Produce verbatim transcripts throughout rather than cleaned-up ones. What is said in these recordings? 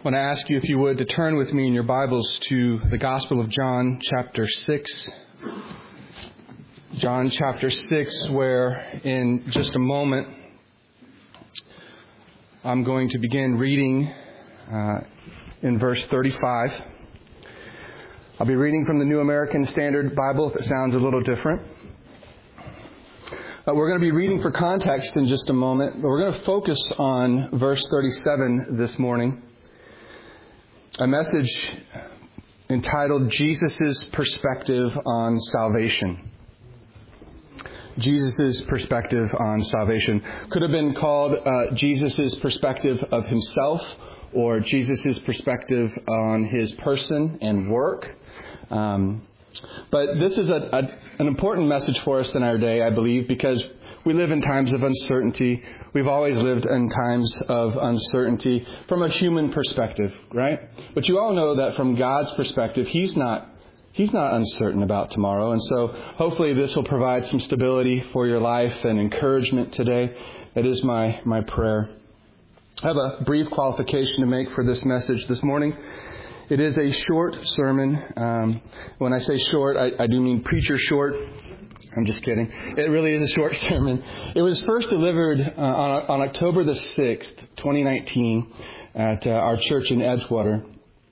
I want to ask you, if you would, to turn with me in your Bibles to the Gospel of John, chapter six. John chapter six, where in just a moment I'm going to begin reading uh, in verse thirty-five. I'll be reading from the New American Standard Bible if it sounds a little different. Uh, we're going to be reading for context in just a moment, but we're going to focus on verse thirty-seven this morning. A message entitled Jesus' Perspective on Salvation. Jesus' Perspective on Salvation. Could have been called uh, Jesus' Perspective of Himself, or Jesus' Perspective on His person and work. Um, but this is a, a, an important message for us in our day, I believe, because we live in times of uncertainty. We've always lived in times of uncertainty from a human perspective, right? But you all know that from God's perspective, He's not He's not uncertain about tomorrow. And so hopefully this will provide some stability for your life and encouragement today. That is my, my prayer. I have a brief qualification to make for this message this morning. It is a short sermon. Um, when I say short, I, I do mean preacher short. I'm just kidding. It really is a short sermon. It was first delivered uh, on, on October the sixth, twenty nineteen, at uh, our church in Edgewater.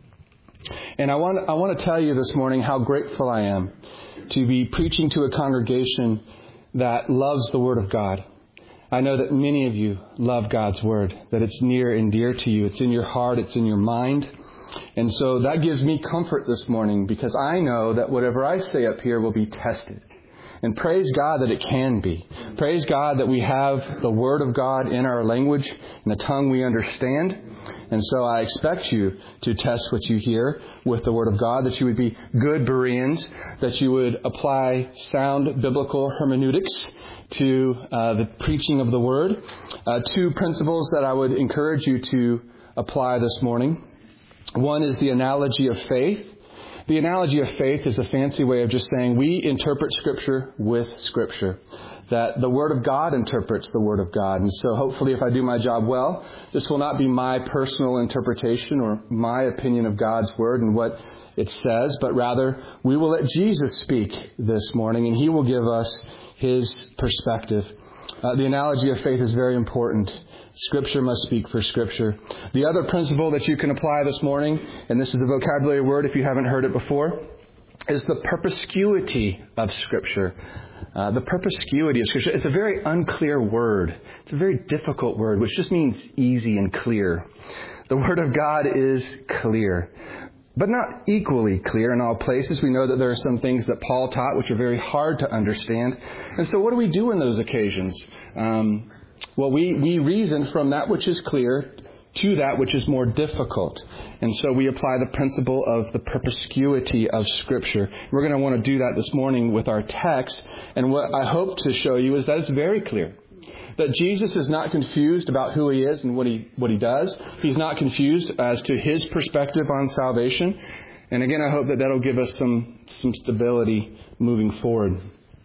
And I want I want to tell you this morning how grateful I am to be preaching to a congregation that loves the Word of God. I know that many of you love God's Word, that it's near and dear to you. It's in your heart. It's in your mind. And so that gives me comfort this morning, because I know that whatever I say up here will be tested. And praise God that it can be. Praise God that we have the Word of God in our language, in a tongue we understand. And so I expect you to test what you hear with the Word of God, that you would be good Bereans, that you would apply sound biblical hermeneutics to uh, the preaching of the Word. Uh, two principles that I would encourage you to apply this morning. One is the analogy of faith. The analogy of faith is a fancy way of just saying we interpret Scripture with Scripture. That the Word of God interprets the Word of God. And so hopefully if I do my job well, this will not be my personal interpretation or my opinion of God's Word and what it says, but rather we will let Jesus speak this morning, and He will give us His perspective. Uh, the analogy of faith is very important. Scripture must speak for Scripture. The other principle that you can apply this morning, and this is a vocabulary word if you haven't heard it before, is the perspicuity of Scripture. Uh, the perspicuity of Scripture. It's a very unclear word. It's a very difficult word, which just means easy and clear. The Word of God is clear, but not equally clear in all places. We know that there are some things that Paul taught which are very hard to understand. And so what do we do in those occasions? Um, well, we, we reason from that which is clear to that which is more difficult. And so we apply the principle of the perspicuity of Scripture. We're going to want to do that this morning with our text. And what I hope to show you is that it's very clear. That Jesus is not confused about who He is and what He what He does. He's not confused as to His perspective on salvation. And again, I hope that that'll give us some, some stability moving forward.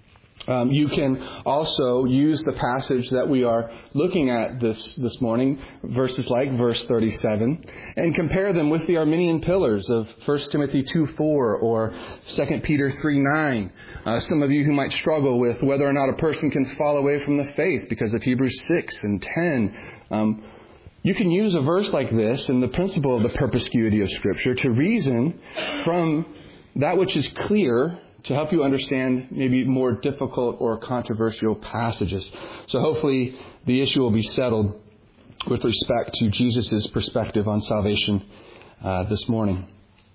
Um, you can also use the passage that we are looking at this, this morning, verses like verse thirty-seven, and compare them with the Arminian pillars of First Timothy two four or Second Peter three nine. Uh, some of you who might struggle with whether or not a person can fall away from the faith because of Hebrews six and ten. Um, you can use a verse like this and the principle of the perspicuity of Scripture to reason from that which is clear to help you understand maybe more difficult or controversial passages. So hopefully the issue will be settled with respect to Jesus' perspective on salvation uh, this morning.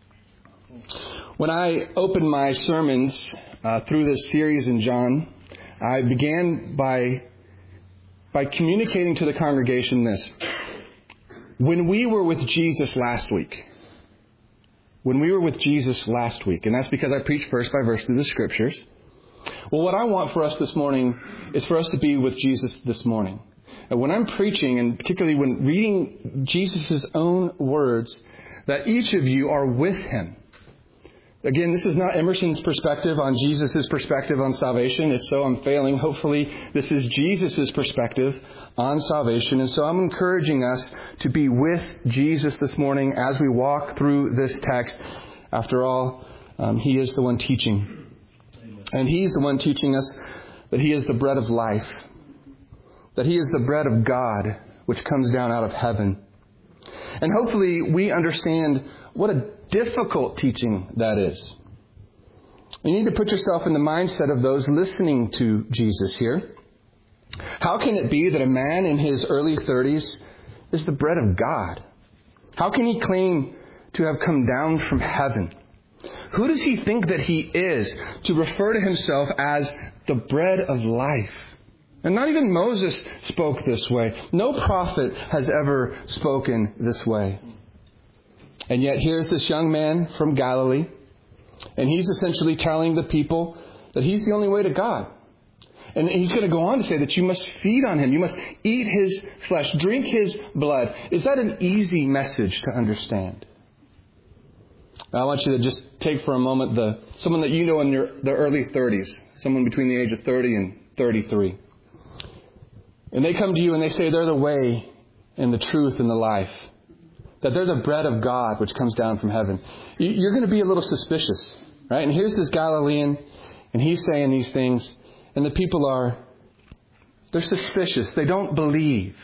When I opened my sermons uh, through this series in John, I began by, by communicating to the congregation this. When we were with Jesus last week, When we were with Jesus last week, and that's because I preached verse by verse through the Scriptures. Well, what I want for us this morning is for us to be with Jesus this morning. And when I'm preaching, and particularly when reading Jesus' own words, that each of you are with Him. Again, this is not Emerson's perspective on Jesus' perspective on salvation. If so, I'm failing. Hopefully, this is Jesus' perspective on salvation. And so I'm encouraging us to be with Jesus this morning as we walk through this text. After all, um, He is the one teaching. And He's the one teaching us that He is the bread of life. That He is the bread of God, which comes down out of heaven. And hopefully we understand what a difficult teaching that is. You need to put yourself in the mindset of those listening to Jesus here. How can it be that a man in his early thirties is the bread of God? How can he claim to have come down from heaven? Who does he think that he is to refer to himself as the bread of life? And not even Moses spoke this way. No prophet has ever spoken this way. And yet here's this young man from Galilee, and he's essentially telling the people that he's the only way to God. And he's going to go on to say that you must feed on Him. You must eat His flesh, drink His blood. Is that an easy message to understand? Now, I want you to just take for a moment the someone that you know in your, their early thirties, someone between the age of thirty and thirty-three. And they come to you and they say they're the way and the truth and the life. That they're the bread of God which comes down from heaven. You're going to be a little suspicious, right? And here's this Galilean, and he's saying these things, and the people are, they're suspicious. They don't believe.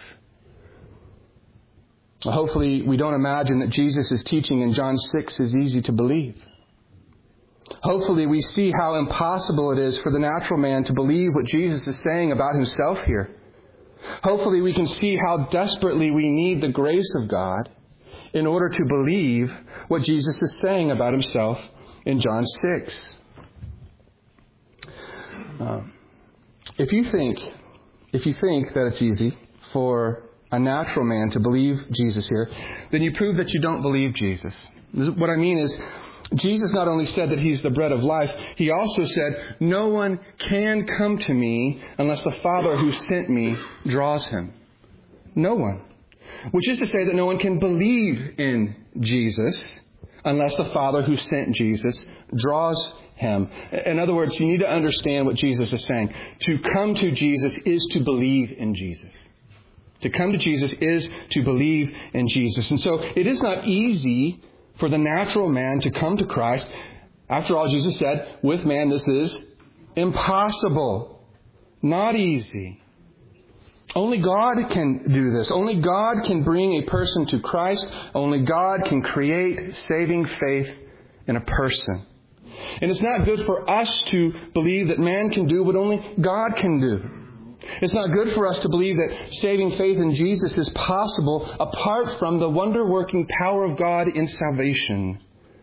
Well, hopefully we don't imagine that Jesus' teaching in John six is easy to believe. Hopefully we see how impossible it is for the natural man to believe what Jesus is saying about Himself here. Hopefully we can see how desperately we need the grace of God in order to believe what Jesus is saying about Himself in John six. Um, if you think, if you think that it's easy for a natural man to believe Jesus here, then you prove that you don't believe Jesus. What I mean is, Jesus not only said that He's the bread of life, He also said, no one can come to me unless the Father who sent me draws him. No one. Which is to say that no one can believe in Jesus unless the Father who sent Jesus draws him. In other words, you need to understand what Jesus is saying. To come to Jesus is to believe in Jesus. To come to Jesus is to believe in Jesus. And so it is not easy for the natural man to come to Christ. After all, Jesus said, with man this is impossible. Not easy. Only God can do this. Only God can bring a person to Christ. Only God can create saving faith in a person. And it's not good for us to believe that man can do what only God can do. It's not good for us to believe that saving faith in Jesus is possible apart from the wonder-working power of God in salvation.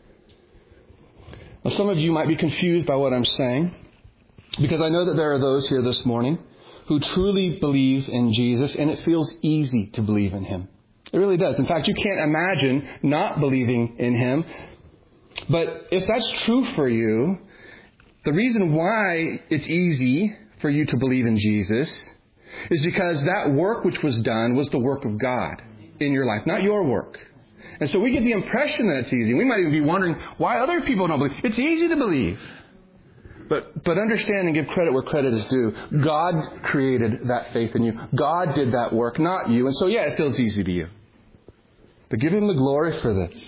Now, some of you might be confused by what I'm saying, because I know that there are those here this morning who truly believe in Jesus, and it feels easy to believe in Him. It really does. In fact, you can't imagine not believing in Him. But if that's true for you, the reason why it's easy for you to believe in Jesus is because that work which was done was the work of God in your life, not your work. And so we get the impression that it's easy. We might even be wondering why other people don't believe. It's easy to believe. But but understand and give credit where credit is due. God created that faith in you. God did that work, not you. And so, yeah, it feels easy to you. But give Him the glory for this.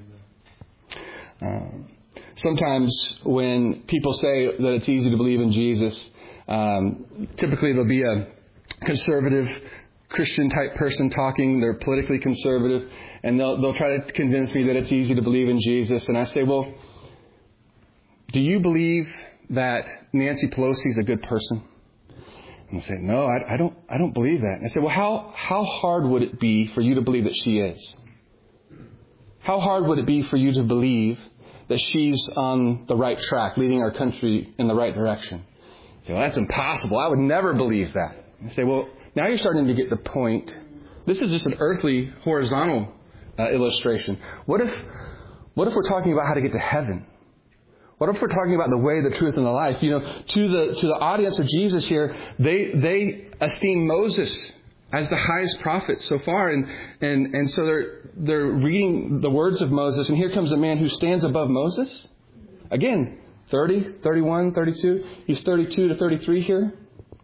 Um, sometimes when people say that it's easy to believe in Jesus, um, typically there'll be a conservative Christian type person talking. They're politically conservative, and they'll they'll try to convince me that it's easy to believe in Jesus. And I say, well, do you believe that Nancy Pelosi is a good person? And they say, no, I, I don't I don't believe that. And I say, well, how how hard would it be for you to believe that she is? How hard would it be for you to believe that she's on the right track, leading our country in the right direction? You say, well, that's impossible. I would never believe that. And I say, well, now you're starting to get the point. This is just an earthly, horizontal uh, illustration. What if, what if we're talking about how to get to heaven? What if we're talking about the way, the truth, and the life? You know, to the to the audience of Jesus here, they they esteem Moses as the highest prophet so far, and and and so they're they're reading the words of Moses, and here comes a man who stands above Moses. Again, thirty, thirty-one, thirty-two. He's thirty-two to thirty-three here.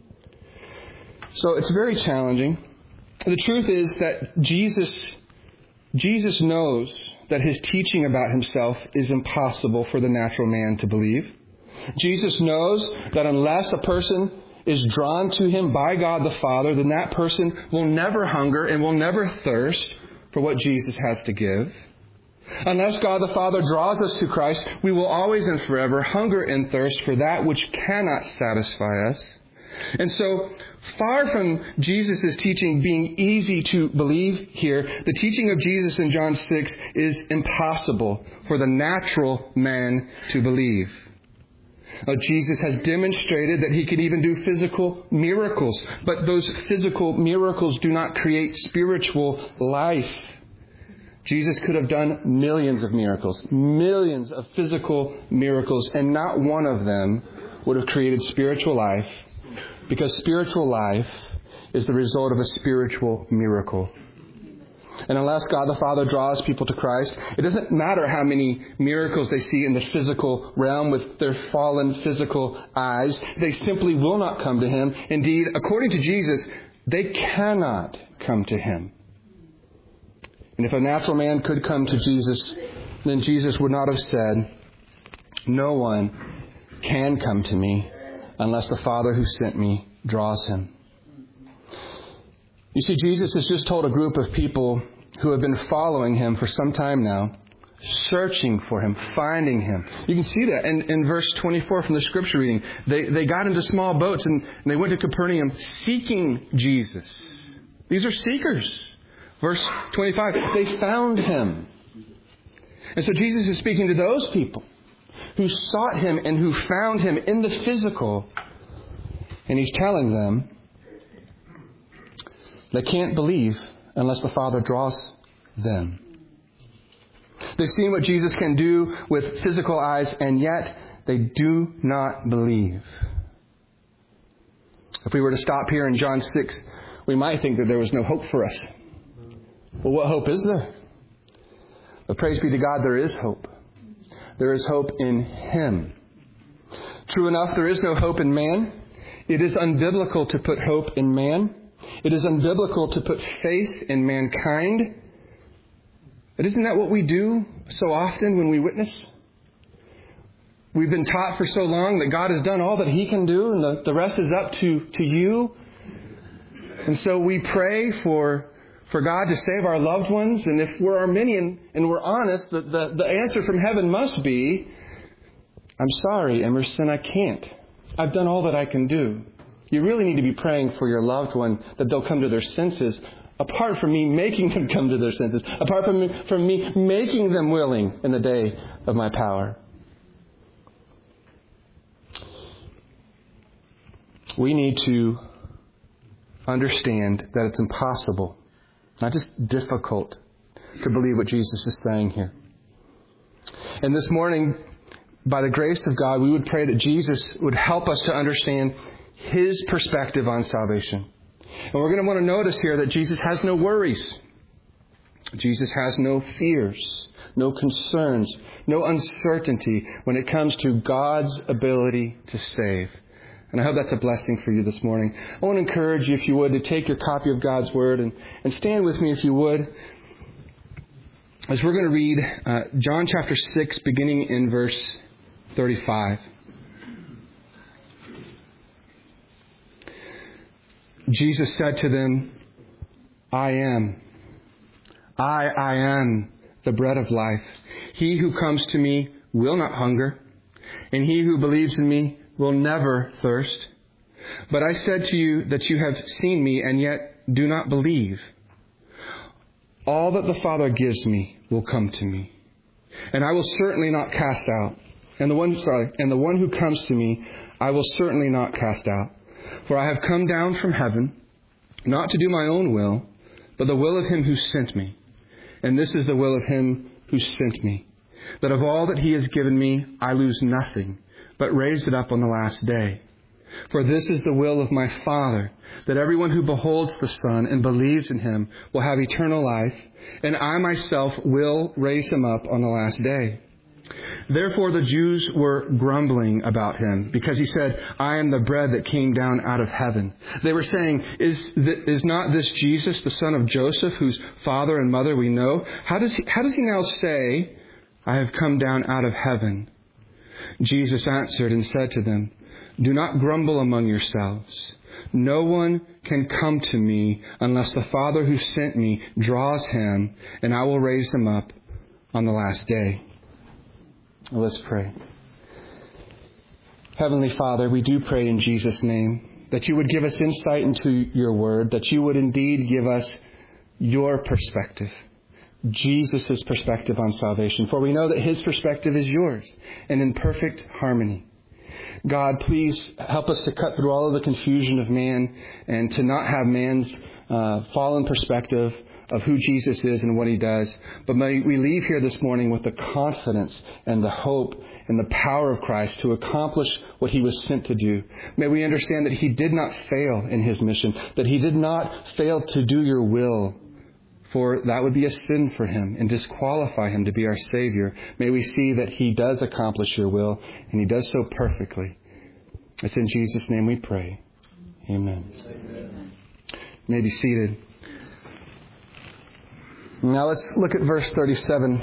So it's very challenging. The truth is that Jesus, Jesus knows that his teaching about himself is impossible for the natural man to believe. Jesus knows that unless a person is drawn to him by God the Father, then that person will never hunger and will never thirst for what Jesus has to give. Unless God the Father draws us to Christ, we will always and forever hunger and thirst for that which cannot satisfy us. And so, far from Jesus' teaching being easy to believe here, the teaching of Jesus in John six is impossible for the natural man to believe. Now, Jesus has demonstrated that he can even do physical miracles, but those physical miracles do not create spiritual life. Jesus could have done millions of miracles, millions of physical miracles, and not one of them would have created spiritual life, because spiritual life is the result of a spiritual miracle. And unless God the Father draws people to Christ, it doesn't matter how many miracles they see in the physical realm with their fallen physical eyes. They simply will not come to him. Indeed, according to Jesus, they cannot come to him. And if a natural man could come to Jesus, then Jesus would not have said, "No one can come to me unless the Father who sent me draws him." You see, Jesus has just told a group of people who have been following him for some time now, searching for him, finding him. You can see that in, in verse twenty-four from the scripture reading. They, they got into small boats and, and they went to Capernaum seeking Jesus. These are seekers. Verse twenty-five, they found him. And so Jesus is speaking to those people who sought him and who found him in the physical. And he's telling them they can't believe unless the Father draws them. They've seen what Jesus can do with physical eyes, and yet they do not believe. If we were to stop here in John six, we might think that there was no hope for us. Well, what hope is there? But praise be to God, there is hope. There is hope in him. True enough, there is no hope in man. It is unbiblical to put hope in man. It is unbiblical to put faith in mankind. But isn't that what we do so often when we witness? We've been taught for so long that God has done all that he can do and the, the rest is up to, to you. And so we pray for, for God to save our loved ones. And if we're Arminian and we're honest, the, the, the answer from heaven must be, "I'm sorry, Emerson, I can't. I've done all that I can do." You really need to be praying for your loved one that they'll come to their senses, apart from me making them come to their senses, apart from me, from me making them willing in the day of my power. We need to understand that it's impossible, not just difficult, to believe what Jesus is saying here. And this morning, by the grace of God, we would pray that Jesus would help us to understand his perspective on salvation. And we're going to want to notice here that Jesus has no worries. Jesus has no fears, no concerns, no uncertainty when it comes to God's ability to save. And I hope that's a blessing for you this morning. I want to encourage you, if you would, to take your copy of God's Word and, and stand with me, if you would, as we're going to read uh, John chapter six, beginning in verse thirty-five. Jesus said to them, I am. I, I am the bread of life. He who comes to me will not hunger, and he who believes in me will never thirst. But I said to you that you have seen me and yet do not believe. All that the Father gives me will come to me, and I will certainly not cast out. And the one, sorry, and the one who comes to me, I will certainly not cast out. For I have come down from heaven, not to do my own will, but the will of him who sent me. And this is the will of him who sent me, that of all that he has given me, I lose nothing, but raise it up on the last day. For this is the will of my Father, that everyone who beholds the Son and believes in him will have eternal life, and I myself will raise him up on the last day. Therefore the Jews were grumbling about him because he said, I am the bread that came down out of heaven. They were saying, is, th- is not this Jesus, the son of Joseph, whose father and mother we know? How does he, how does he now say, I have come down out of heaven? Jesus answered and said to them, do not grumble among yourselves. No one can come to me unless the Father who sent me draws him, and I will raise him up on the last day. Let's pray. Heavenly Father, we do pray in Jesus' name that you would give us insight into your word, that you would indeed give us your perspective, Jesus' perspective on salvation. For we know that his perspective is yours and in perfect harmony. God, please help us to cut through all of the confusion of man and to not have man's uh, fallen perspective of who Jesus is and what he does. But may we leave here this morning with the confidence and the hope and the power of Christ to accomplish what he was sent to do. May we understand that he did not fail in his mission, that he did not fail to do your will, for that would be a sin for him and disqualify him to be our Savior. May we see that he does accomplish your will, and he does so perfectly. It's in Jesus' name we pray. Amen. Amen. You may be seated. Now let's look at verse thirty-seven.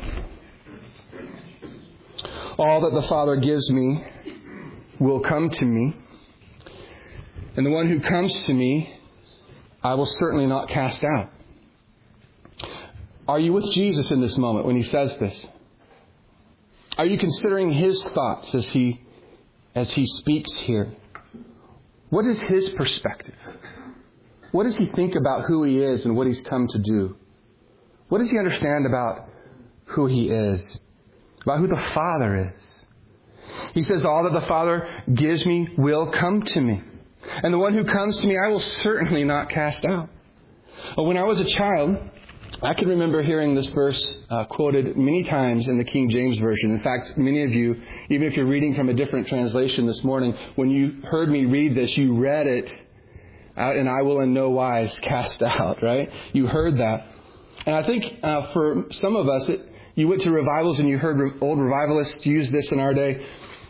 All that the Father gives me will come to me, and the one who comes to me I will certainly not cast out. Are you with Jesus in this moment when he says this? Are you considering his thoughts as he as he speaks here? What is his perspective? What does he think about who he is and what he's come to do? What does he understand about who he is? About who the Father is? He says, all that the Father gives me will come to me. And the one who comes to me, I will certainly not cast out. Well, when I was a child, I can remember hearing this verse uh, quoted many times in the King James Version. In fact, many of you, even if you're reading from a different translation this morning, when you heard me read this, you read it out, and I will in no wise cast out, right? You heard that. And I think uh, for some of us, it, you went to revivals and you heard re- old revivalists use this in our day.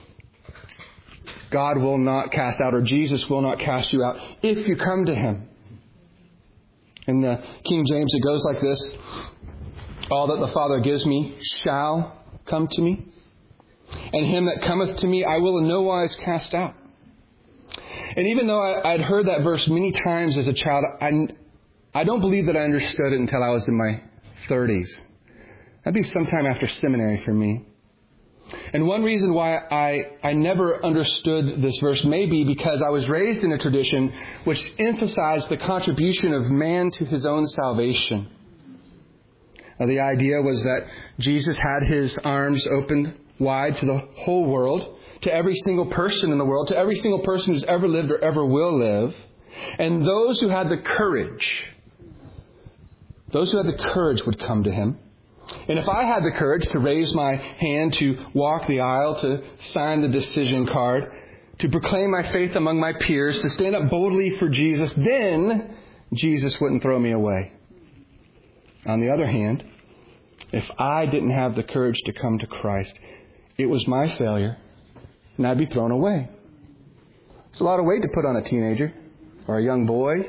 God will not cast out, or Jesus will not cast you out if you come to him. In the King James, it goes like this. All that the Father gives me shall come to me, and him that cometh to me I will in no wise cast out. And even though I, I'd heard that verse many times as a child, I, I don't believe that I understood it until I was in my thirties. That'd be sometime after seminary for me. And one reason why I, I never understood this verse may be because I was raised in a tradition which emphasized the contribution of man to his own salvation. Now, the idea was that Jesus had his arms open wide to the whole world, to every single person in the world, to every single person who's ever lived or ever will live. And those who had the courage, those who had the courage would come to him. And if I had the courage to raise my hand, to walk the aisle, to sign the decision card, to proclaim my faith among my peers, to stand up boldly for Jesus, then Jesus wouldn't throw me away. On the other hand, if I didn't have the courage to come to Christ, it was my failure, and I'd be thrown away. It's a lot of weight to put on a teenager or a young boy.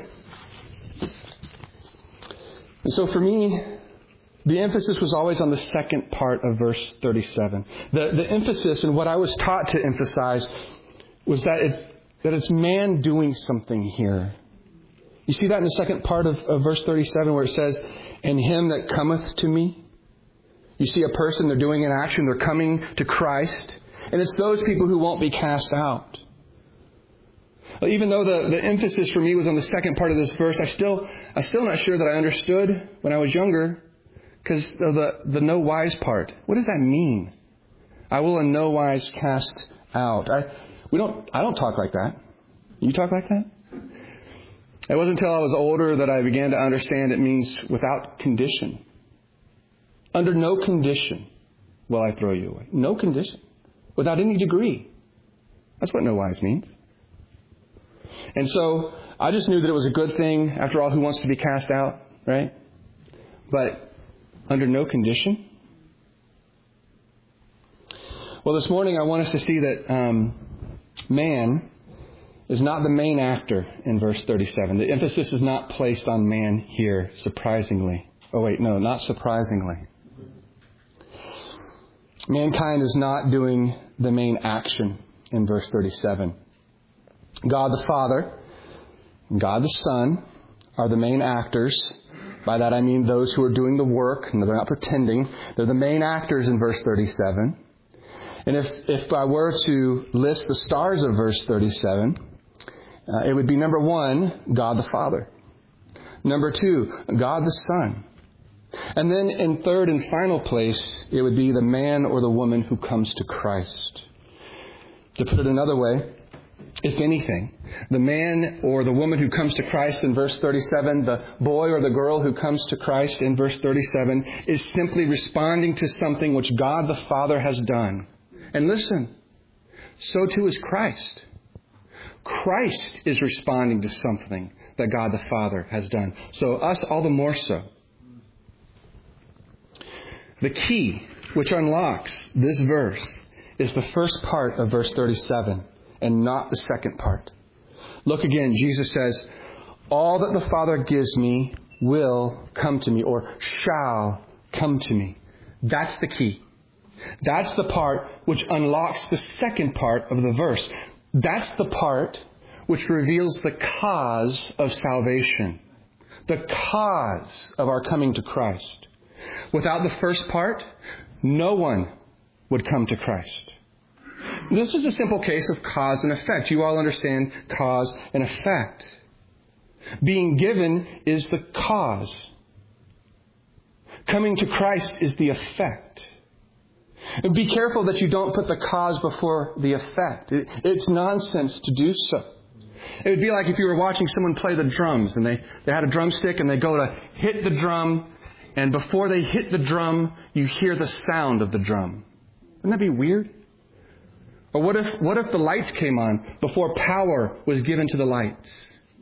And so for me, the emphasis was always on the second part of verse thirty-seven. The, the emphasis and what I was taught to emphasize was that it's, that it's man doing something here. You see that in the second part of, of verse thirty-seven where it says, and him that cometh to me. You see a person, they're doing an action, they're coming to Christ. And it's those people who won't be cast out. Even though the, the emphasis for me was on the second part of this verse, I still, I'm still not sure that I understood when I was younger. Because of the, the no wise part. What does that mean? I will in no wise cast out. I, we don't, I don't talk like that. You talk like that? It wasn't until I was older that I began to understand it means without condition. Under no condition will I throw you away. No condition. Without any degree. That's what no wise means. And so I just knew that it was a good thing. After all, who wants to be cast out, right? But under no condition. Well, this morning I want us to see that um, man is not the main actor in verse thirty-seven. The emphasis is not placed on man here, surprisingly. Oh, wait, no, not surprisingly. Mankind is not doing the main action in verse thirty-seven. God the Father and God the Son are the main actors. By that I mean those who are doing the work, and they're not pretending. They're the main actors in verse thirty-seven. And if, if I were to list the stars of verse thirty-seven, uh, it would be number one, God the Father. Number two, God the Son. And then in third and final place, it would be the man or the woman who comes to Christ. To put it another way, if anything, the man or the woman who comes to Christ in verse thirty-seven, the boy or the girl who comes to Christ in verse thirty-seven, is simply responding to something which God the Father has done. And listen, so too is Christ. Christ is responding to something that God the Father has done. So us all the more so. The key which unlocks this verse is the first part of verse thirty-seven and not the second part. Look again, Jesus says, all that the Father gives me will come to me, or shall come to me. That's the key. That's the part which unlocks the second part of the verse. That's the part which reveals the cause of salvation, the cause of our coming to Christ. Without the first part, no one would come to Christ. This is a simple case of cause and effect. You all understand cause and effect. Being given is the cause. Coming to Christ is the effect. And be careful that you don't put the cause before the effect. It, it's nonsense to do so. It would be like if you were watching someone play the drums and they, they had a drumstick and they go to hit the drum, and before they hit the drum, you hear the sound of the drum. Wouldn't that be weird? Or what if what if the lights came on before power was given to the lights?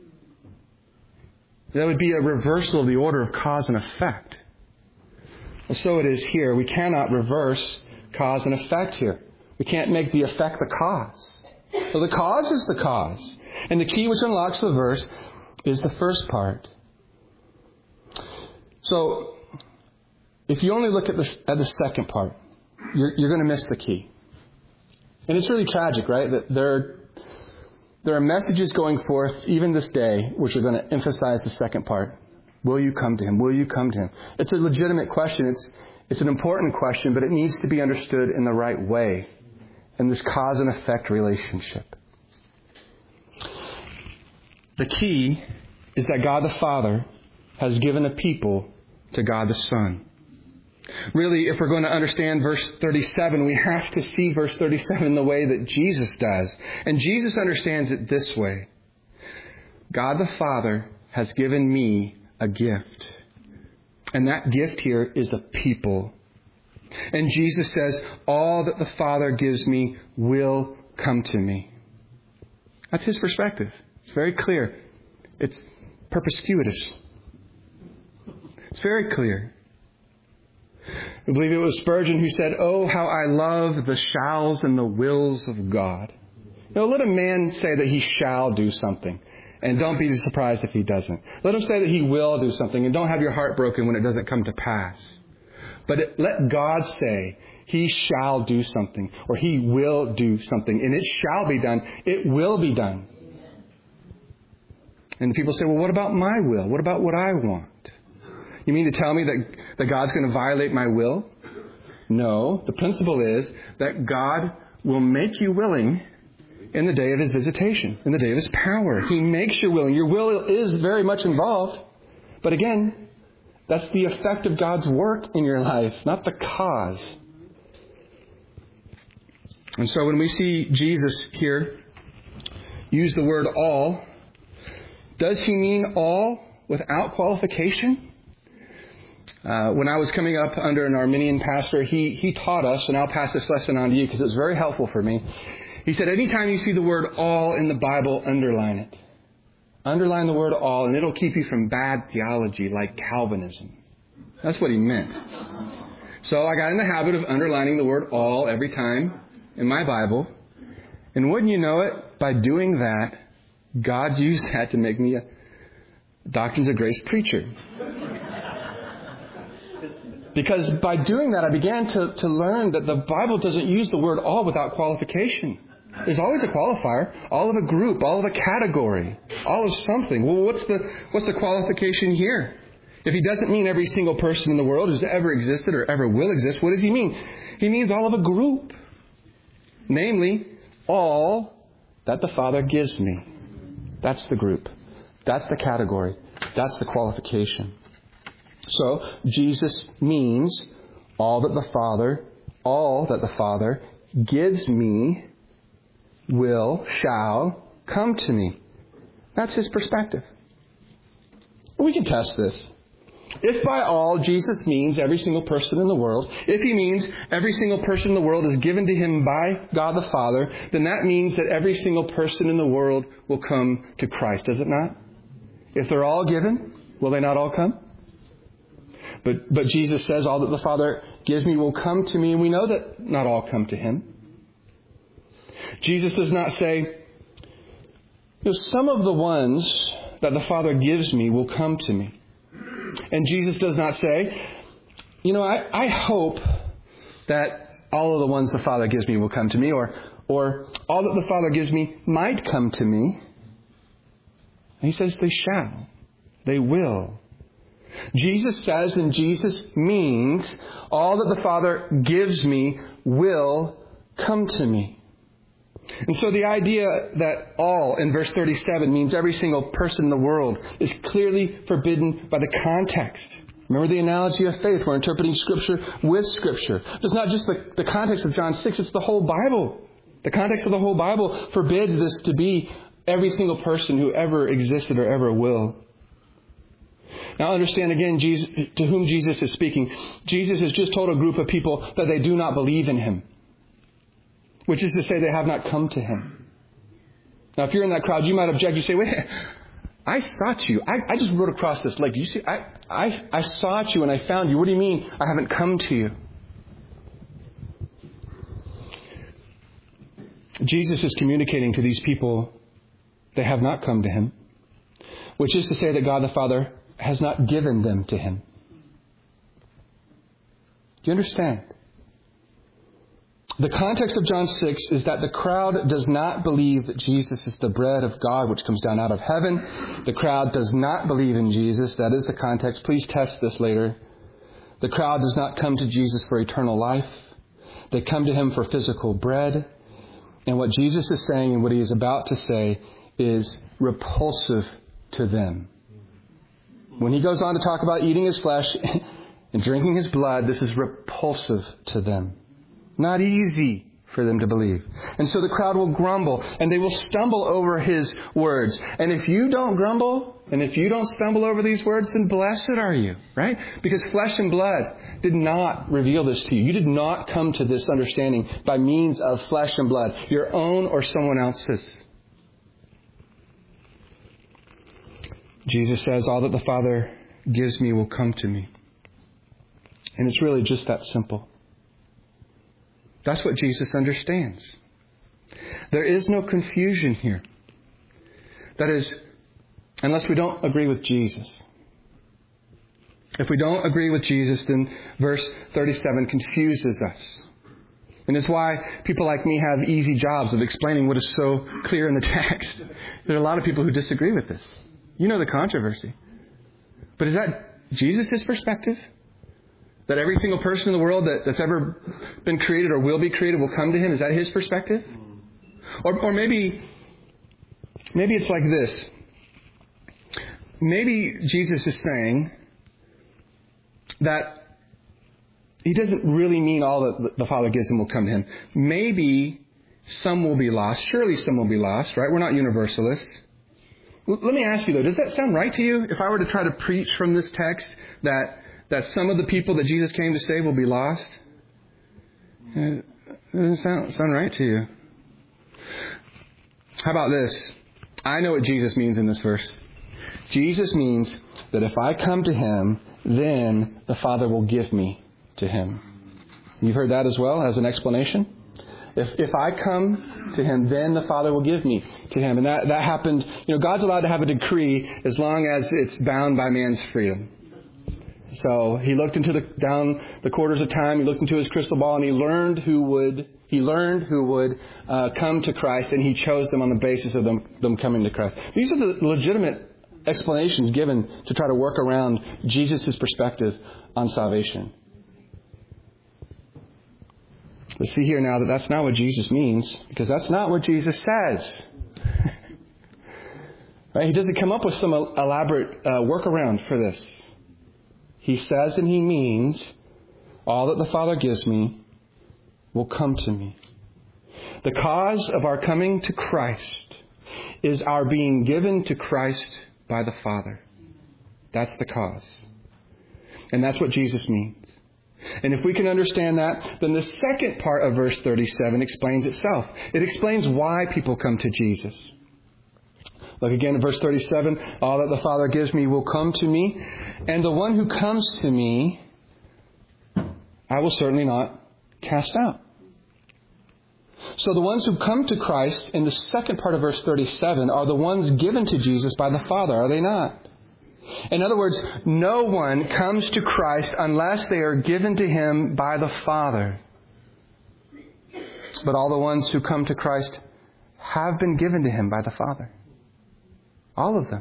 That would be a reversal of the order of cause and effect. Well, so it is here. We cannot reverse cause and effect here. We can't make the effect the cause. So the cause is the cause. And the key which unlocks the verse is the first part. So if you only look at the, at the second part, you're, you're going to miss the key. And it's really tragic, right? That there, there are messages going forth, even this day, which are going to emphasize the second part. Will you come to Him? Will you come to Him? It's a legitimate question. It's, it's an important question, but it needs to be understood in the right way, in this cause and effect relationship. The key is that God the Father has given a people to God the Son. Really, if we're going to understand verse thirty-seven, we have to see verse thirty-seven the way that Jesus does. And Jesus understands it this way. God the Father has given me a gift. And that gift here is the people. And Jesus says, all that the Father gives me will come to me. That's His perspective. It's very clear. It's perspicuous. It's very clear. I believe it was Spurgeon who said, oh, how I love the shalls and the wills of God. You know, let a man say that he shall do something, and don't be surprised if he doesn't. Let him say that he will do something, and don't have your heart broken when it doesn't come to pass. But it, let God say He shall do something, or He will do something, and it shall be done. It will be done. And people say, well, what about my will? What about what I want? You mean to tell me that, that God's going to violate my will? No. The principle is that God will make you willing in the day of His visitation, in the day of His power. He makes you willing. Your will is very much involved. But again, that's the effect of God's work in your life, not the cause. And so when we see Jesus here use the word all, does He mean all without qualification? Uh, when I was coming up under an Arminian pastor, he, he taught us, and I'll pass this lesson on to you because it was very helpful for me. He said, anytime you see the word all in the Bible, underline it. Underline the word all, and it'll keep you from bad theology like Calvinism. That's what he meant. So I got in the habit of underlining the word all every time in my Bible. And wouldn't you know it, by doing that, God used that to make me a Doctrines of Grace preacher. Because by doing that, I began to, to learn that the Bible doesn't use the word all without qualification. There's always a qualifier, all of a group, all of a category, all of something. Well, what's the what's the qualification here? If he doesn't mean every single person in the world who's ever existed or ever will exist, what does he mean? He means all of a group. Namely, all that the Father gives me. That's the group. That's the category. That's the qualification. So, Jesus means all that the Father, all that the Father gives me will, shall come to me. That's his perspective. We can test this. If by all Jesus means every single person in the world, if he means every single person in the world is given to him by God the Father, then that means that every single person in the world will come to Christ, does it not? If they're all given, will they not all come? But but Jesus says all that the Father gives me will come to me, and we know that not all come to him. Jesus does not say, you know, some of the ones that the Father gives me will come to me. And Jesus does not say, you know, I, I hope that all of the ones the Father gives me will come to me, or or all that the Father gives me might come to me. And he says they shall. They will. Jesus says, and Jesus means, all that the Father gives me will come to me. And so the idea that all in verse thirty-seven means every single person in the world is clearly forbidden by the context. Remember the analogy of faith. We're interpreting Scripture with Scripture. It's not just the, the context of John six, it's the whole Bible. The context of the whole Bible forbids this to be every single person who ever existed or ever will. Now understand again Jesus, to whom Jesus is speaking. Jesus has just told a group of people that they do not believe in him. Which is to say they have not come to him. Now if you're in that crowd, you might object. You say, wait, I sought you. I, I just rode across this lake. Do you see? I, I, I sought you and I found you. What do you mean I haven't come to you? Jesus is communicating to these people they have not come to him. Which is to say that God the Father has not given them to him. Do you understand? The context of John six is that the crowd does not believe that Jesus is the bread of God which comes down out of heaven. The crowd does not believe in Jesus. That is the context. Please test this later. The crowd does not come to Jesus for eternal life. They come to him for physical bread. And what Jesus is saying and what he is about to say is repulsive to them. When he goes on to talk about eating his flesh and drinking his blood, this is repulsive to them. Not easy for them to believe. And so the crowd will grumble and they will stumble over his words. And if you don't grumble and if you don't stumble over these words, then blessed are you, right? Because flesh and blood did not reveal this to you. You did not come to this understanding by means of flesh and blood, your own or someone else's. Jesus says, all that the Father gives me will come to me. And it's really just that simple. That's what Jesus understands. There is no confusion here. That is, unless we don't agree with Jesus. If we don't agree with Jesus, then verse thirty-seven confuses us. And it's why people like me have easy jobs of explaining what is so clear in the text. There are a lot of people who disagree with this. You know the controversy. But is that Jesus' perspective? That every single person in the world that, that's ever been created or will be created will come to him? Is that his perspective? Or, or maybe, maybe it's like this. Maybe Jesus is saying that he doesn't really mean all that the Father gives him will come to him. Maybe some will be lost. Surely some will be lost, right? We're not universalists. Let me ask you, though, does that sound right to you? If I were to try to preach from this text that that some of the people that Jesus came to save will be lost? It doesn't sound, sound right to you. How about this? I know what Jesus means in this verse. Jesus means that if I come to him, then the Father will give me to him. You've heard that as well as an explanation? If if I come to him, then the Father will give me to him. And that, that happened, you know, God's allowed to have a decree as long as it's bound by man's freedom. So he looked into the down the quarters of time, he looked into his crystal ball, and he learned who would he learned who would uh, come to Christ, and he chose them on the basis of them, them coming to Christ. These are the legitimate explanations given to try to work around Jesus' perspective on salvation. But see here now that that's not what Jesus means, because that's not what Jesus says. Right? He doesn't come up with some elaborate uh, workaround for this. He says and he means, all that the Father gives me will come to me. The cause of our coming to Christ is our being given to Christ by the Father. That's the cause. And that's what Jesus means. And if we can understand that, then the second part of verse thirty-seven explains itself. It explains why people come to Jesus. Look again at verse thirty-seven. All that the Father gives me will come to me, and the one who comes to me, I will certainly not cast out. So the ones who come to Christ in the second part of verse thirty-seven are the ones given to Jesus by the Father, are they not? In other words, no one comes to Christ unless they are given to him by the Father. But all the ones who come to Christ have been given to him by the Father. All of them.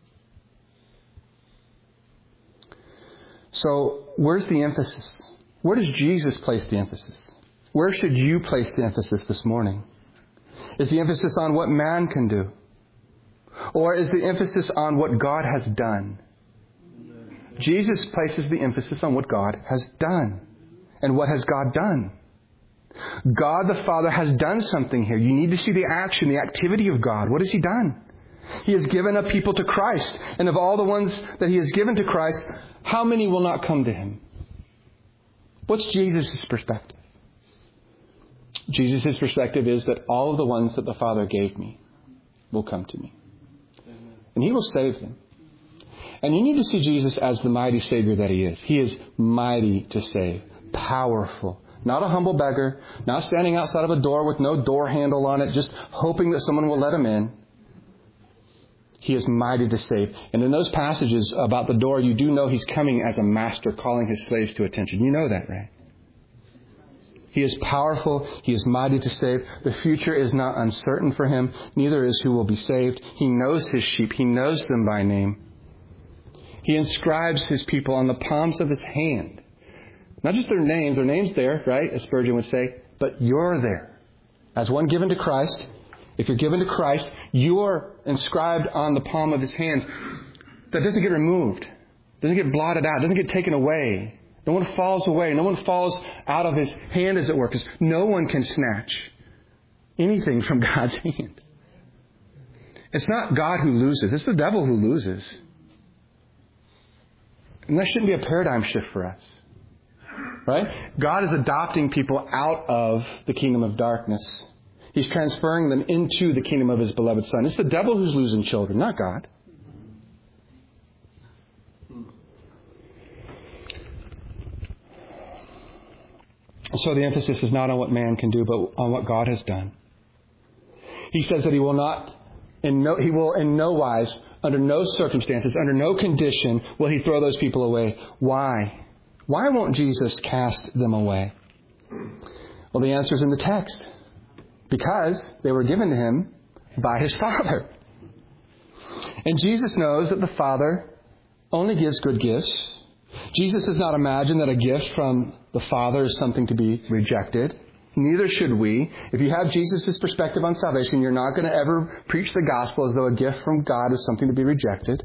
So, where's the emphasis? Where does Jesus place the emphasis? Where should you place the emphasis this morning? Is the emphasis on what man can do? Or is the emphasis on what God has done? Jesus places the emphasis on what God has done. And what has God done? God the Father has done something here. You need to see the action, the activity of God. What has he done? He has given a people to Christ. And of all the ones that he has given to Christ, how many will not come to him? What's Jesus' perspective? Jesus' perspective is that all of the ones that the Father gave me will come to me. And he will save them. And you need to see Jesus as the mighty Savior that he is. He is mighty to save. Powerful. Not a humble beggar. Not standing outside of a door with no door handle on it, just hoping that someone will let him in. He is mighty to save. And in those passages about the door, you do know he's coming as a master calling his slaves to attention. You know that, right? He is powerful. He is mighty to save. The future is not uncertain for him. Neither is who will be saved. He knows his sheep. He knows them by name. He inscribes his people on the palms of his hand. Not just their names. Their name's there, right? As Spurgeon would say. But you're there. As one given to Christ, if you're given to Christ, you're inscribed on the palm of his hand. That doesn't get removed. Doesn't get blotted out. Doesn't get taken away. No one falls away. No one falls out of his hand, as it were, because no one can snatch anything from God's hand. It's not God who loses. It's the devil who loses. And that shouldn't be a paradigm shift for us. Right? God is adopting people out of the kingdom of darkness. He's transferring them into the kingdom of his beloved Son. It's the devil who's losing children, not God. So the emphasis is not on what man can do, but on what God has done. He says that he will not, in no, he will in no wise, under no circumstances, under no condition, will he throw those people away. Why? Why won't Jesus cast them away? Well, the answer is in the text. Because they were given to him by his Father. And Jesus knows that the Father only gives good gifts. Jesus does not imagine that a gift from the Father is something to be rejected. Neither should we. If you have Jesus' perspective on salvation, you're not going to ever preach the gospel as though a gift from God is something to be rejected.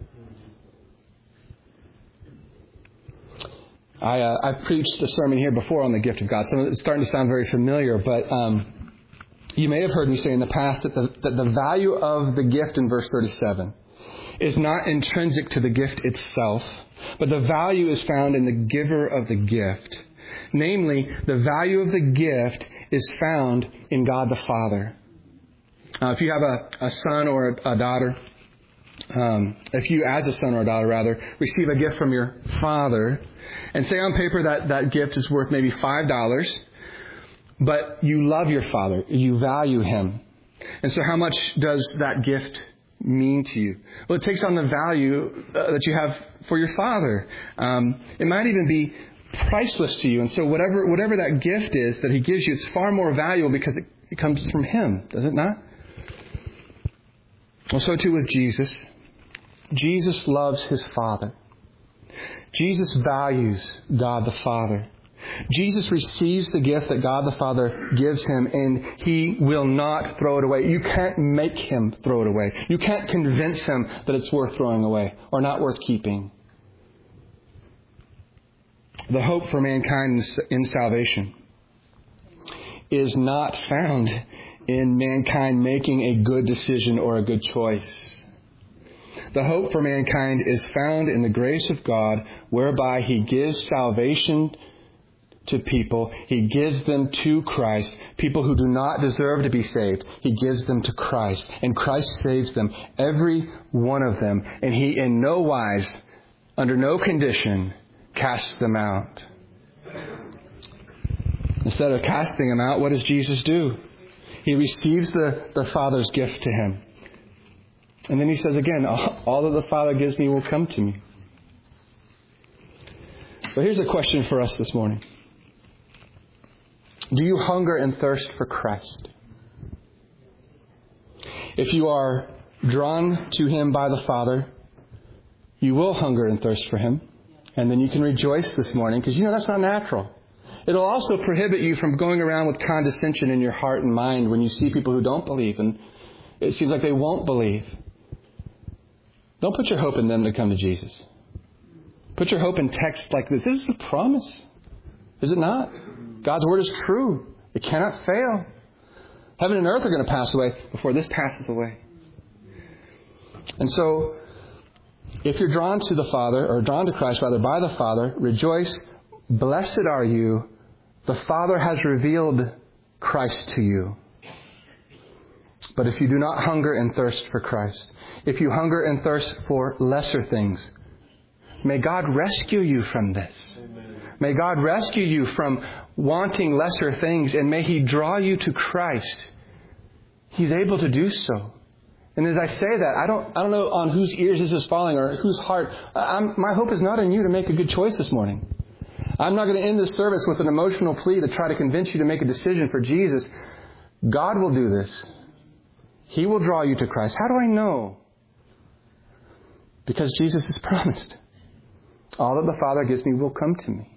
I, uh, I've preached a sermon here before on the gift of God, so it's starting to sound very familiar, but um, you may have heard me say in the past that the, that the value of the gift in verse thirty-seven is not intrinsic to the gift itself, but the value is found in the giver of the gift. Namely, the value of the gift is found in God the Father. Uh, if you have a, a son or a, a daughter, um, if you as a son or a daughter rather, receive a gift from your father, and say on paper that that gift is worth maybe five dollars, but you love your Father. You value Him. And so how much does that gift mean to you? Well, it takes on the value uh, that you have for your Father. Um, it might even be priceless to you. And so whatever whatever that gift is that He gives you, it's far more valuable because it, it comes from Him, does it not? Well, so too with Jesus. Jesus loves His Father. Jesus values God the Father. Jesus receives the gift that God the Father gives Him, and He will not throw it away. You can't make Him throw it away. You can't convince Him that it's worth throwing away or not worth keeping. The hope for mankind in salvation is not found in mankind making a good decision or a good choice. The hope for mankind is found in the grace of God, whereby He gives salvation to people. He gives them to Christ. People who do not deserve to be saved, He gives them to Christ. And Christ saves them, every one of them. And He in no wise, under no condition, casts them out. Instead of casting them out, what does Jesus do? He receives the, the Father's gift to Him. And then He says again, all, all that the Father gives me will come to me. But here's a question for us this morning. Do you hunger and thirst for Christ? If you are drawn to Him by the Father, you will hunger and thirst for Him. And then you can rejoice this morning because you know that's not natural. It'll also prohibit you from going around with condescension in your heart and mind when you see people who don't believe and it seems like they won't believe. Don't put your hope in them to come to Jesus. Put your hope in texts like this. This is a promise. Is it not? God's Word is true. It cannot fail. Heaven and earth are going to pass away before this passes away. And so, if you're drawn to the Father, or drawn to Christ rather by the Father, rejoice. Blessed are you. The Father has revealed Christ to you. But if you do not hunger and thirst for Christ, if you hunger and thirst for lesser things, may God rescue you from this. Amen. May God rescue you from wanting lesser things, and may He draw you to Christ. He's able to do so. And as I say that, I don't I don't know on whose ears this is falling or whose heart. I'm, my hope is not in you to make a good choice this morning. I'm not going to end this service with an emotional plea to try to convince you to make a decision for Jesus. God will do this. He will draw you to Christ. How do I know? Because Jesus has promised. All that the Father gives me will come to me.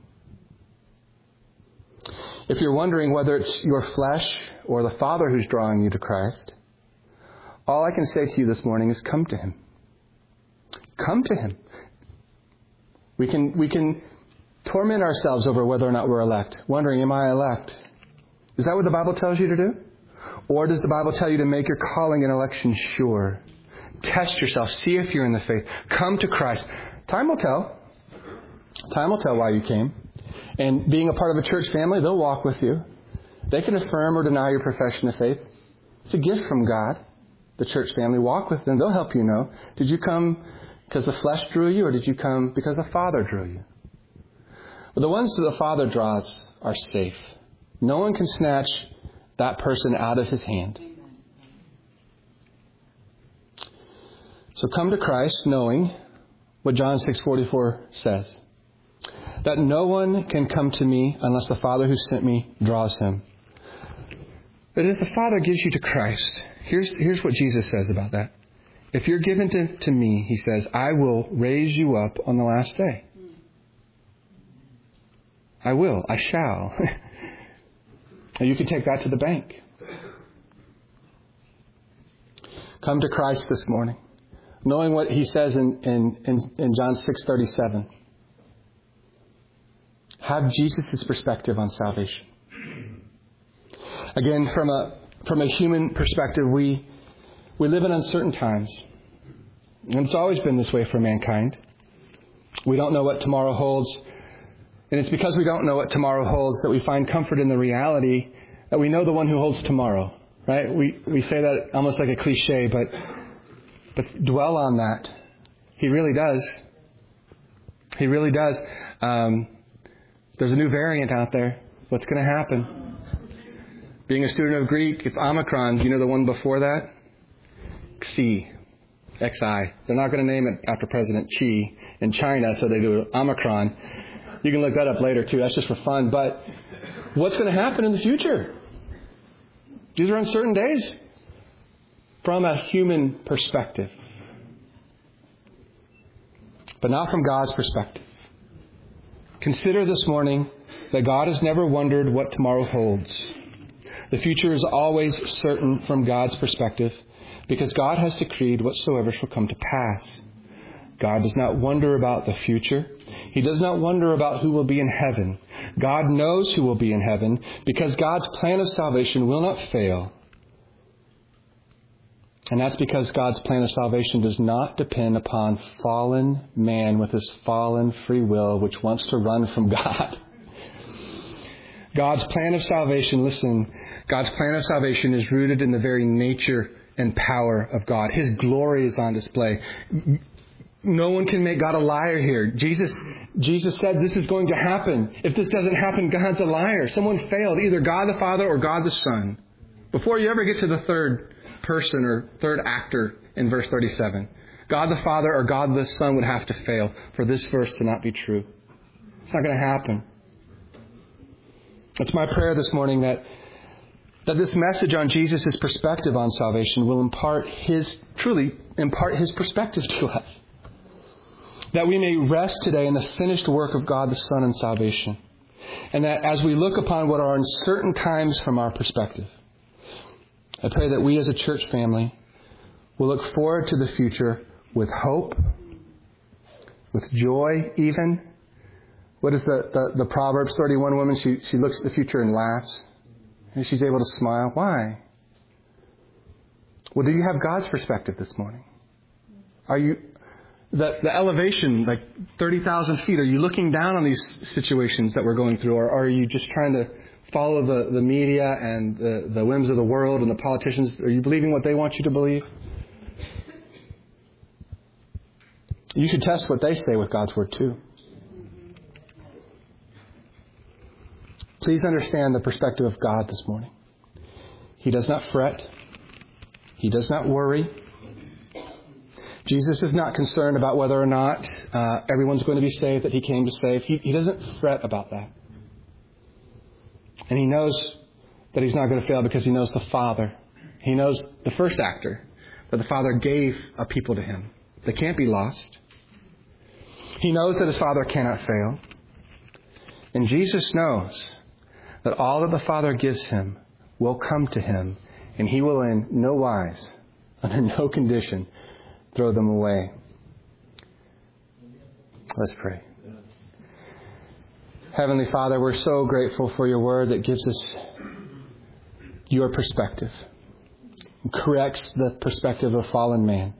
If you're wondering whether it's your flesh or the Father who's drawing you to Christ, all I can say to you this morning is come to Him. Come to Him. We can, we can torment ourselves over whether or not we're elect, wondering, am I elect? Is that what the Bible tells you to do? Or does the Bible tell you to make your calling and election sure? Test yourself. See if you're in the faith. Come to Christ. Time will tell. Time will tell why you came. And being a part of a church family, they'll walk with you. They can affirm or deny your profession of faith. It's a gift from God. The church family, walk with them. They'll help you know. Did you come because the flesh drew you, or did you come because the Father drew you? But the ones that the Father draws are safe. No one can snatch that person out of His hand. So come to Christ knowing what John six forty-four says. That no one can come to me unless the Father who sent me draws him. But if the Father gives you to Christ, here's, here's what Jesus says about that. If you're given to, to me, He says, I will raise you up on the last day. I will. I shall. And you can take that to the bank. Come to Christ this morning, knowing what He says in, in, in, in John six thirty-seven. Have Jesus' perspective on salvation. Again, from a from a human perspective, we we live in uncertain times. And it's always been this way for mankind. We don't know what tomorrow holds. And it's because we don't know what tomorrow holds that we find comfort in the reality that we know the one who holds tomorrow. Right? We we say that almost like a cliche, but but dwell on that. He really does. He really does. Um, there's a new variant out there. What's going to happen? Being a student of Greek, it's Omicron. Do you know the one before that? Xi. X I. They're not going to name it after President Xi in China, so they do Omicron. You can look that up later, too. That's just for fun. But what's going to happen in the future? These are uncertain days from a human perspective, but not from God's perspective. Consider this morning that God has never wondered what tomorrow holds. The future is always certain from God's perspective because God has decreed whatsoever shall come to pass. God does not wonder about the future. He does not wonder about who will be in heaven. God knows who will be in heaven because God's plan of salvation will not fail. And that's because God's plan of salvation does not depend upon fallen man with his fallen free will, which wants to run from God. God's plan of salvation, listen, God's plan of salvation is rooted in the very nature and power of God. His glory is on display. No one can make God a liar here. Jesus, Jesus said this is going to happen. If this doesn't happen, God's a liar. Someone failed, either God the Father or God the Son. Before you ever get to the third person or third actor in verse thirty-seven, God the Father or God the Son would have to fail for this verse to not be true. It's not going to happen. It's my prayer this morning that that this message on Jesus' perspective on salvation will impart his, truly impart his perspective to us. That we may rest today in the finished work of God the Son in salvation. And that as we look upon what are uncertain times from our perspective, I pray that we as a church family will look forward to the future with hope, with joy even. What is the, the, the Proverbs thirty-one woman? She, she looks at the future and laughs. And she's able to smile. Why? Well, do you have God's perspective this morning? Are you, the, the elevation, like thirty thousand feet, are you looking down on these situations that we're going through? Or are you just trying to follow the, the media and the, the whims of the world and the politicians? Are you believing what they want you to believe? You should test what they say with God's Word too. Please understand the perspective of God this morning. He does not fret. He does not worry. Jesus is not concerned about whether or not uh, everyone's going to be saved that he came to save. He, he doesn't fret about that. And he knows that he's not going to fail because he knows the Father. He knows the first actor, that the Father gave a people to him. They can't be lost. He knows that his Father cannot fail. And Jesus knows that all that the Father gives him will come to him, and he will in no wise, under no condition, throw them away. Let's pray. Heavenly Father, we're so grateful for your word that gives us your perspective, corrects the perspective of fallen man.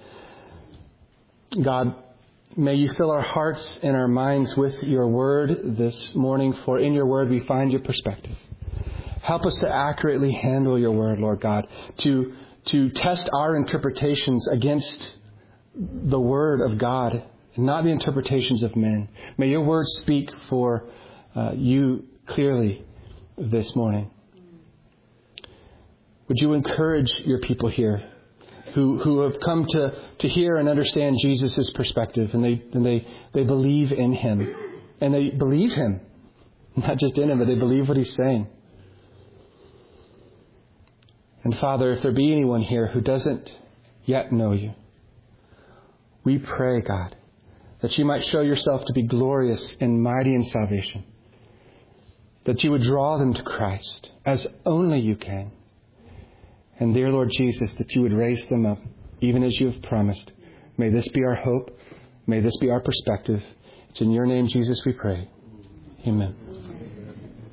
God, may you fill our hearts and our minds with your word this morning, for in your word we find your perspective. Help us to accurately handle your word, Lord God, to, to test our interpretations against the word of God, and not the interpretations of men. May your word speak for uh, you clearly this morning. Would you encourage your people here who, who have come to, to hear and understand Jesus' perspective, and they and they, they believe in him. And they believe him. Not just in him, but they believe what he's saying. And Father, if there be anyone here who doesn't yet know you, we pray, God, that you might show yourself to be glorious and mighty in salvation. That you would draw them to Christ as only you can. And dear Lord Jesus, that you would raise them up, even as you have promised. May this be our hope. May this be our perspective. It's in your name, Jesus, we pray. Amen.